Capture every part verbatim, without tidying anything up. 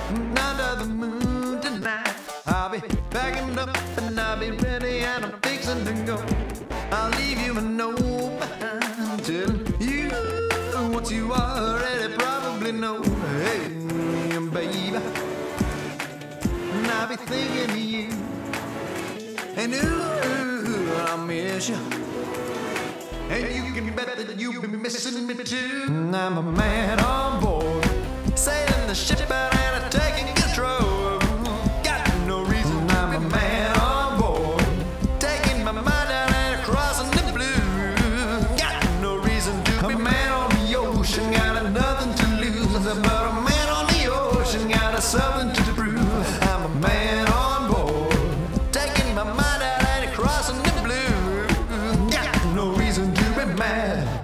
under the moon tonight. I'll be packing up and I'll be ready and I'm fixing to go. I'll leave you a note behind telling you what you already probably know. Hey, baby, and I'll be thinking of you, and ooh, I'll miss you. And you can bet that you'll be missing me too. I'm a man on board, sailing the ship out and taking control. Got no reason. I'm a man on board, taking my mind out and crossing the blue. Got no reason to be. A man on the ocean, got nothing to lose. But a man on the ocean, got something to prove. I'm a man on board, taking my mind out and crossing the blue. Got no reason to be mad.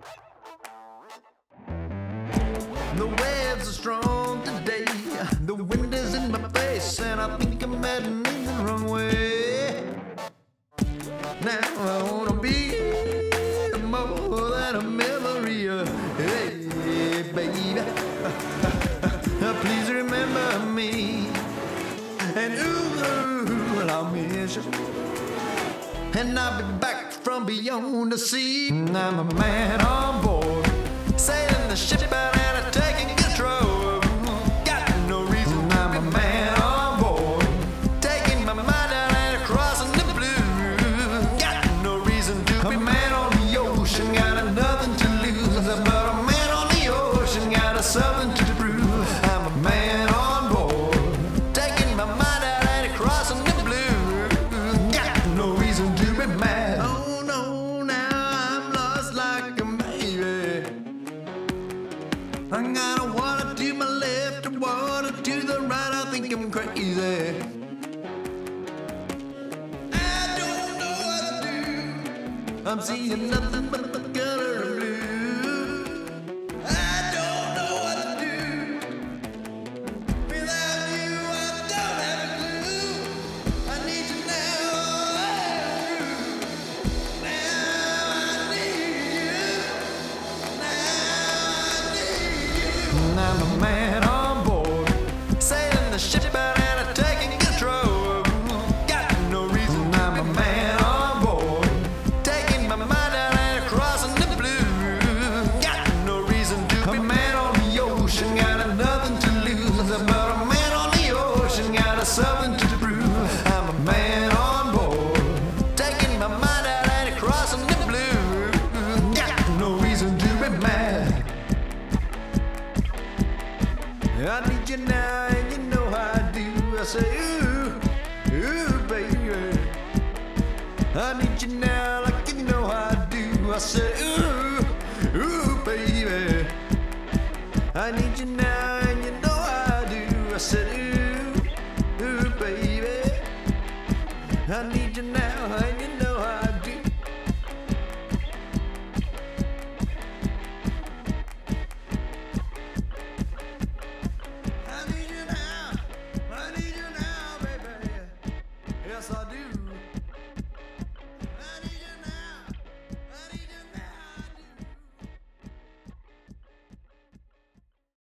The waves are strong today, the wind is in my face, and I think I'm heading in the wrong way. Now I wanna be more than a memory. uh, Hey, baby, please remember me. And ooh, I'll miss you. And I'll be back from beyond the sea. I'm a man on board, sailing the ship out and taking control. Got no reason. I'm a man on board, taking my mind out and crossing the blue. Got no reason to be. A man on the ocean, got nothing to lose. But a man on the ocean, got something to prove. I'm a man on board, taking my mind out and crossing the blue. Got no reason to be mad. Oh no, now I'm lost like a baby. I gotta water to my left, water to the right. I think I'm crazy. I don't know what to do. I'm seeing nothing but the color of blue. I don't know what to do. Without you, I don't have a clue. I need you now. Now I need you. Now I need you. I'm a man on board, sailing the ship out and taking control. Got no reason. I'm a man on board, taking my mind out and crossing the blue. Got no reason to be. A man on the ocean, got nothing to lose. But a man on the ocean, got something to prove. I'm a man on board, taking my mind out and crossing the blue. Got no reason to be mad. I need you now, and you know how I do. I say, ooh, ooh, baby. I need you now, like you know how I do. I say, ooh, ooh, baby. I need you now, and you know how I do. I said, ooh, ooh, baby. I need you now, and you